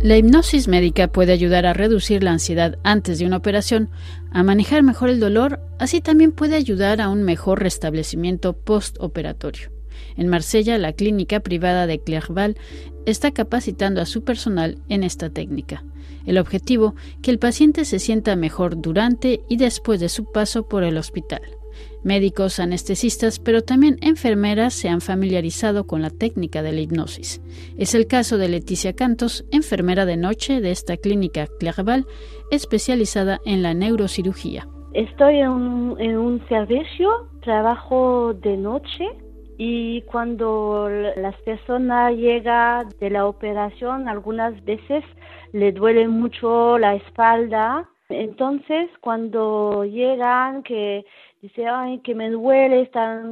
La hipnosis médica puede ayudar a reducir la ansiedad antes de una operación, a manejar mejor el dolor, así también puede ayudar a un mejor restablecimiento postoperatorio. En Marsella, la clínica privada de Clerval está capacitando a su personal en esta técnica. El objetivo, que el paciente se sienta mejor durante y después de su paso por el hospital. Médicos, anestesistas, pero también enfermeras se han familiarizado con la técnica de la hipnosis. Es el caso de Leticia Cantos, enfermera de noche de esta clínica Clerval, especializada en la neurocirugía. Estoy en un servicio, trabajo de noche y cuando las personas llegan de la operación, algunas veces le duele mucho la espalda. Entonces, cuando llegan, que dice, ay, que me duele,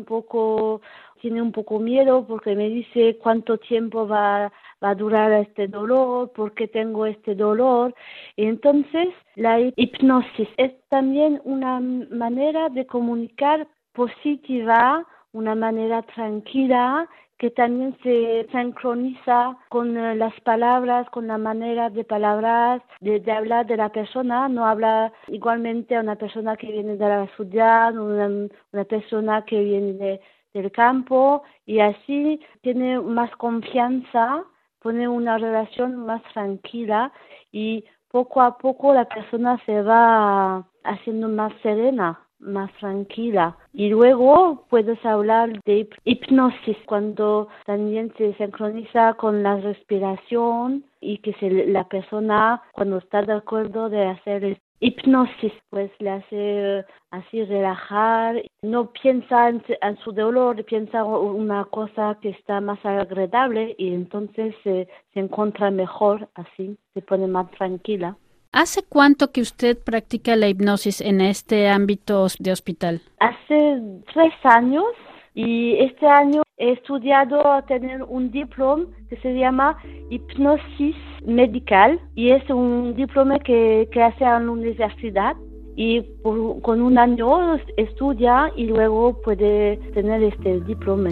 tiene un poco miedo porque me dice cuánto tiempo va a durar este dolor, por qué tengo este dolor. Y entonces, la hipnosis es también una manera de comunicar positiva, una manera tranquila, que también se sincroniza con las palabras, con la manera de palabras, de hablar de la persona. No habla igualmente a una persona que viene de la ciudad, una persona que viene del campo, y así tiene más confianza, pone una relación más tranquila y poco a poco la persona se va haciendo más serena, más tranquila. Y luego puedes hablar de hipnosis cuando también se sincroniza con la respiración y que la persona, cuando está de acuerdo de hacer hipnosis, pues le hace así relajar, no piensa en su dolor, piensa una cosa que está más agradable y entonces se encuentra mejor así, se pone más tranquila. ¿Hace cuánto que usted practica la hipnosis en este ámbito de hospital? Hace 3 años y este año he estudiado a tener un diploma que se llama hipnosis medical y es un diploma que hace en la universidad y con un año estudia y luego puede tener este diploma.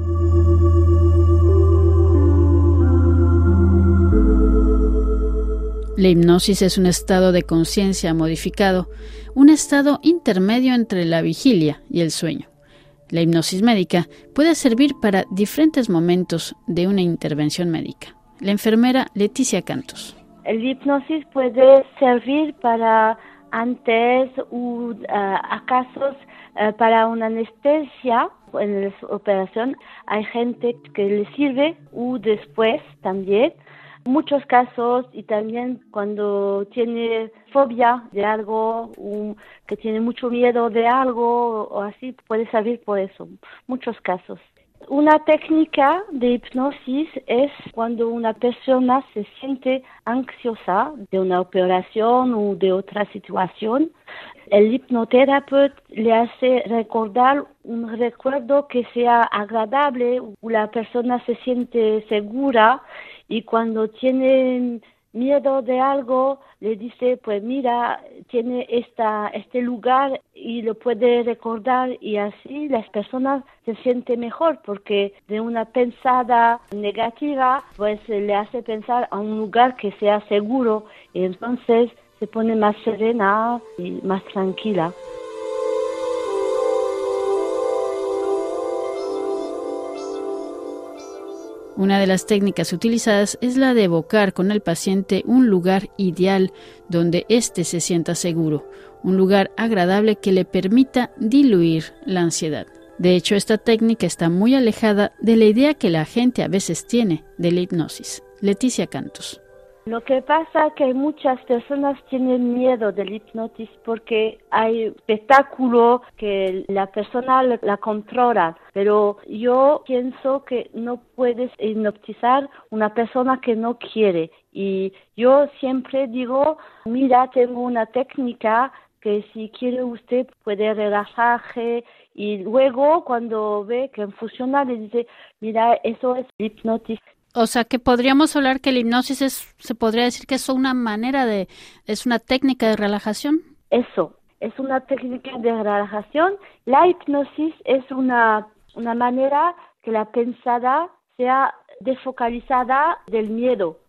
La hipnosis es un estado de conciencia modificado, un estado intermedio entre la vigilia y el sueño. La hipnosis médica puede servir para diferentes momentos de una intervención médica. La enfermera Leticia Cantos. El hipnosis puede servir para antes o acaso para una anestesia en la operación. Hay gente que le sirve o después también. Muchos casos y también cuando tiene fobia de algo, que tiene mucho miedo de algo o así, puede servir por eso. Muchos casos. Una técnica de hipnosis es cuando una persona se siente ansiosa de una operación o de otra situación. El hipnoterapeuta le hace recordar un recuerdo que sea agradable, o la persona se siente segura y cuando tiene miedo de algo le dice, pues mira, tiene este lugar y lo puede recordar y así las personas se sienten mejor porque de una pensada negativa pues le hace pensar a un lugar que sea seguro y entonces se pone más serena y más tranquila. Una de las técnicas utilizadas es la de evocar con el paciente un lugar ideal donde éste se sienta seguro, un lugar agradable que le permita diluir la ansiedad. De hecho, esta técnica está muy alejada de la idea que la gente a veces tiene de la hipnosis. Leticia Cantos. Lo que pasa es que muchas personas tienen miedo del hipnosis porque hay espectáculo que la persona la controla, pero yo pienso que no puedes hipnotizar una persona que no quiere y yo siempre digo, mira, tengo una técnica que si quiere usted puede relajarse y luego cuando ve que funciona le dice, mira, eso es hipnosis. O sea, que podríamos hablar que la hipnosis se podría decir que es es una técnica de relajación. Eso, es una técnica de relajación. La hipnosis es una manera que la pensada sea desfocalizada del miedo,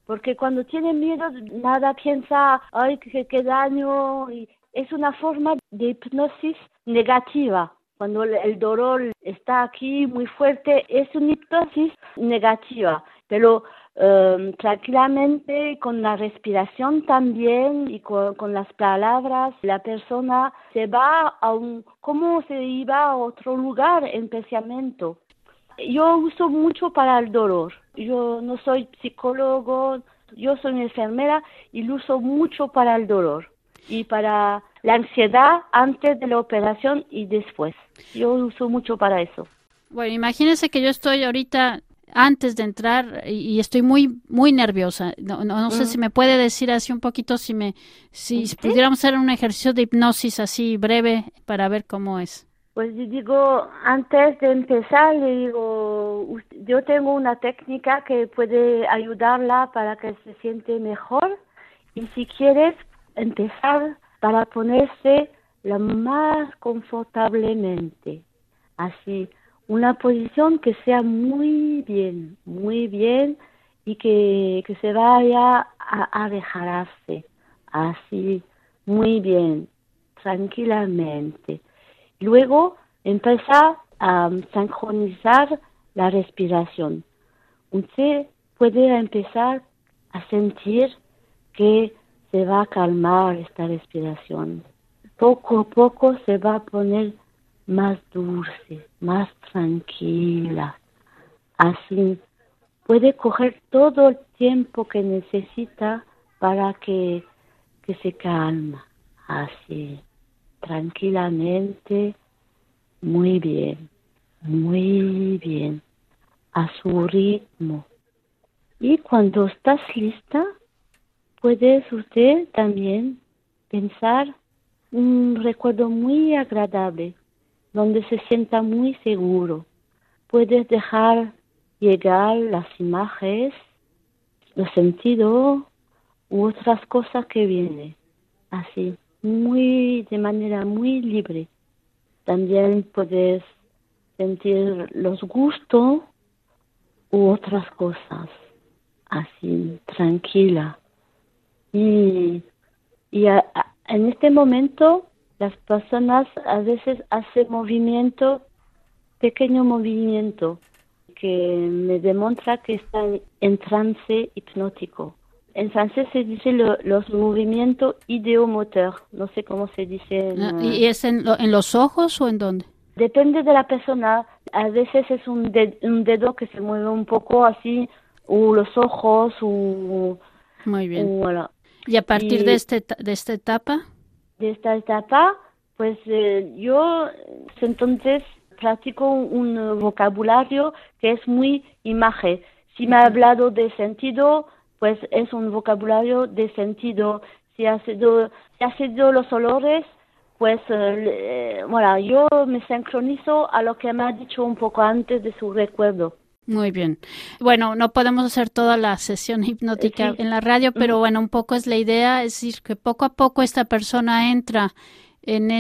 porque cuando tiene miedo, nada piensa, ay, qué daño, y es una forma de hipnosis negativa. Cuando el dolor está aquí muy fuerte, es una hipnosis negativa, pero tranquilamente, con la respiración también y con las palabras, la persona se va como se iba a otro lugar en pensamiento. Yo uso mucho para el dolor. Yo no soy psicólogo, yo soy enfermera y lo uso mucho para el dolor y para la ansiedad antes de la operación y después. Yo uso mucho para eso. Bueno, imagínense que yo estoy ahorita antes de entrar y estoy muy muy nerviosa. No sé si me puede decir así un poquito si ¿Sí? pudiéramos hacer un ejercicio de hipnosis así breve para ver cómo es. Pues yo digo, antes de empezar, le digo, yo tengo una técnica que puede ayudarla para que se siente mejor y si quieres empezar para ponerse lo más confortablemente, así, una posición que sea muy bien y que se vaya a dejarse así, muy bien, tranquilamente. Luego empezar a sincronizar la respiración. Usted puede empezar a sentir que se va a calmar esta respiración. Poco a poco se va a poner más dulce, más tranquila. Así puede coger todo el tiempo que necesita para que se calma. Así, tranquilamente, muy bien, a su ritmo. Y cuando estás lista, puedes usted también pensar un recuerdo muy agradable, donde se sienta muy seguro. Puedes dejar llegar las imágenes, los sentidos u otras cosas que vienen, así, de manera muy libre. También puedes sentir los gustos u otras cosas, así, tranquila. Y en este momento las personas a veces hacen pequeño movimiento, que me demuestra que están en trance hipnótico. En francés se dice los movimientos ideomotor, no sé cómo se dice. ¿Y es en los ojos o en dónde? Depende de la persona, a veces es un dedo que se mueve un poco así, o los ojos, Muy bien. Voilà. ¿Y a partir de esta etapa? De esta etapa, pues yo entonces practico un vocabulario que es muy imagen. Si me ha hablado de sentido, pues es un vocabulario de sentido. Si ha sido los olores, pues bueno, yo me sincronizo a lo que me ha dicho un poco antes de su recuerdo. Muy bien. Bueno, no podemos hacer toda la sesión hipnótica en la radio, pero bueno, un poco es la idea, es decir, que poco a poco esta persona entra en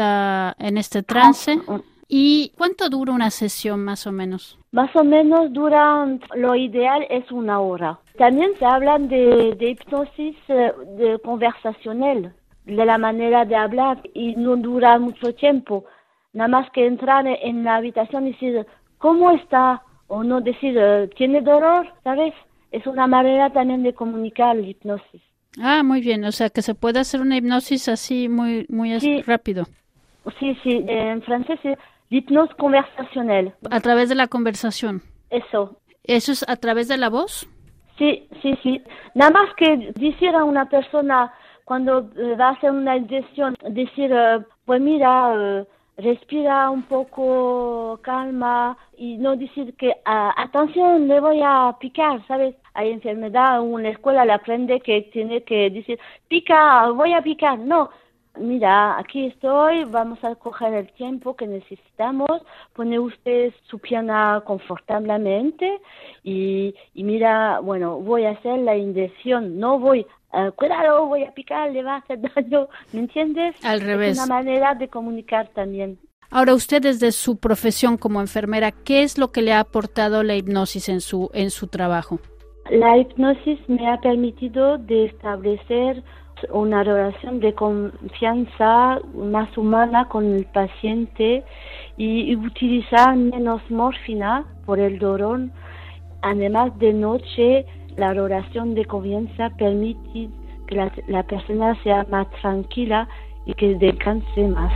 este trance. ¿Y cuánto dura una sesión más o menos? Más o menos lo ideal es 1 hora. También se hablan de hipnosis de conversacional, de la manera de hablar, y no dura mucho tiempo. Nada más que entrar en la habitación y decir, ¿cómo está? O no decir, ¿tiene dolor? ¿Sabes? Es una manera también de comunicar la hipnosis. Ah, muy bien. O sea, que se puede hacer una hipnosis así muy rápido. Sí, en francés es hipnosis conversacional. A través de la conversación. Eso. ¿Eso es a través de la voz? Sí. Nada más que decir a una persona cuando va a hacer una inyección, decir, pues mira, respira un poco, calma, y no decir que, atención, le voy a picar, ¿sabes? Hay enfermedad, en la escuela le aprende que tiene que decir, pica, voy a picar. No, mira, aquí estoy, vamos a coger el tiempo que necesitamos, pone usted su pierna confortablemente y mira, bueno, voy a hacer la inyección, no voy, cuidado, voy a picar, le va a hacer daño, ¿me entiendes? Al revés. Es una manera de comunicar también. Ahora, usted desde su profesión como enfermera, ¿qué es lo que le ha aportado la hipnosis en su trabajo? La hipnosis me ha permitido de establecer una relación de confianza más humana con el paciente y utilizar menos morfina por el dolor. Además, de noche, la relación de confianza permite que la persona sea más tranquila y que descanse más.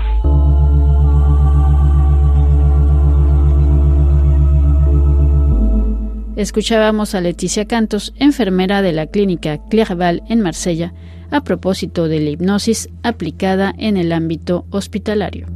Escuchábamos a Leticia Cantos, enfermera de la clínica Clerval en Marsella, a propósito de la hipnosis aplicada en el ámbito hospitalario.